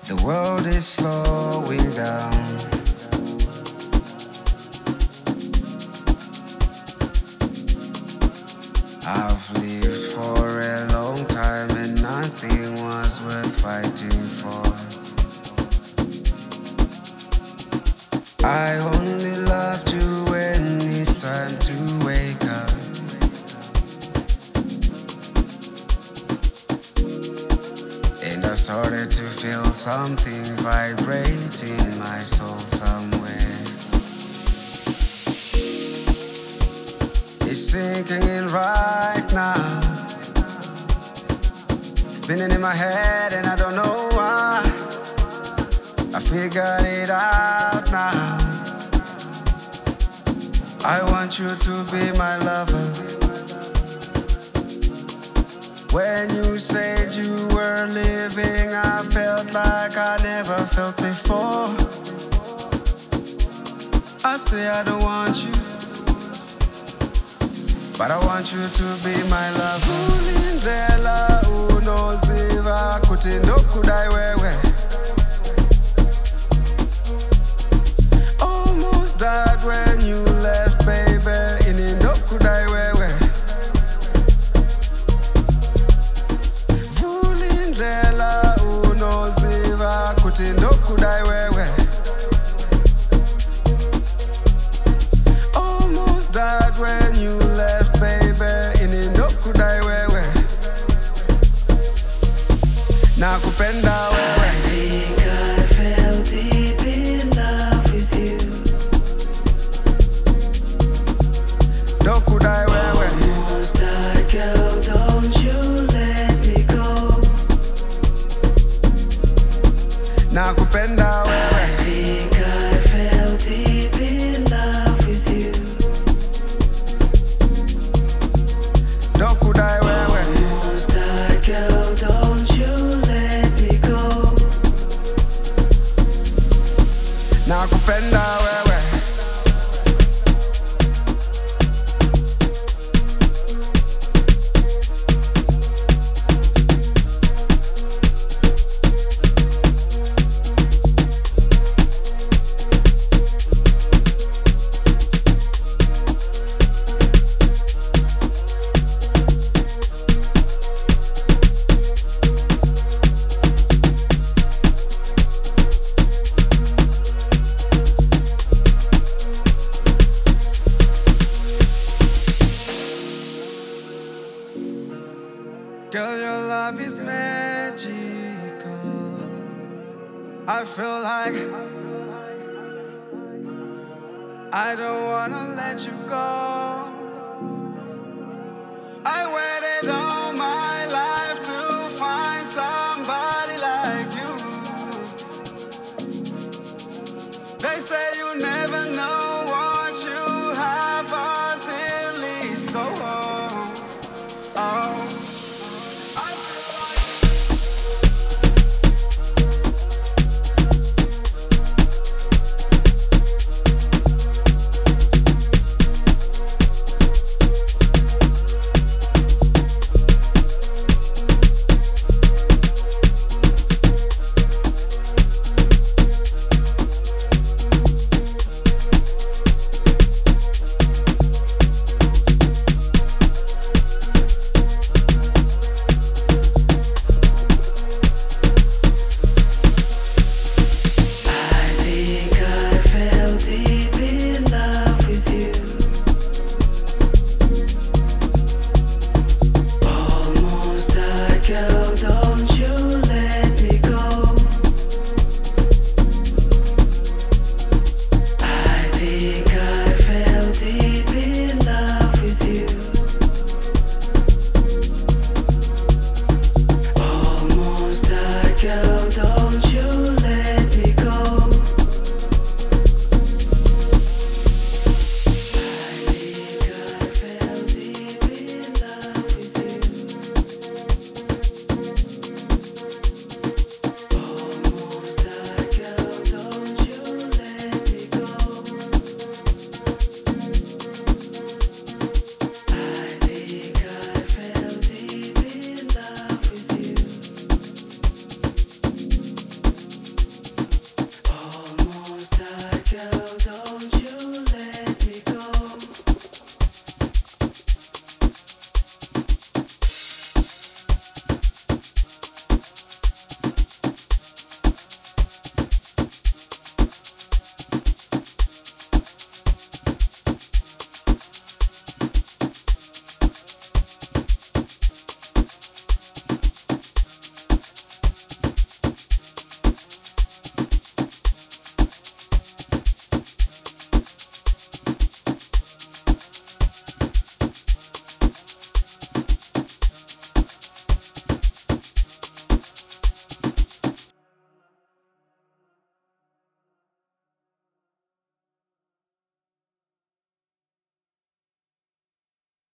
The world is slowing down. I've lived for a long time and nothing was worth fighting for. I only loved you when it's time to wake up. And I started to feel something vibrating in my soul somewhere. It's sinking in right now, spinning in my head and I don't know why. I figured it out now. I want you to be my lover. When you said you were leaving, I felt like I never felt before. I say I don't want you, but I want you to be my lover. Ulindlela unoziva kuti ndokudai wewe. Almost died when you left, baby. Ini ndokudai wewe. Ulindlela unoziva kuti ndokudai wewe. Almost died when you left, baby. Ini ndokudai wewe. Nakupenda wewe. I think I fell deep in love with you. Ndokudai wewe. Almost died, girl, don't you let me go. Nakupenda wewe. I think I fell deep in love with you. Ndokudai wewe. Almost died, girl, don't you let me go. Nakupenda wewe. Girl, your love is magical. I feel like I don't wanna let you go. I waited all my life to find somebody like you. They say you never know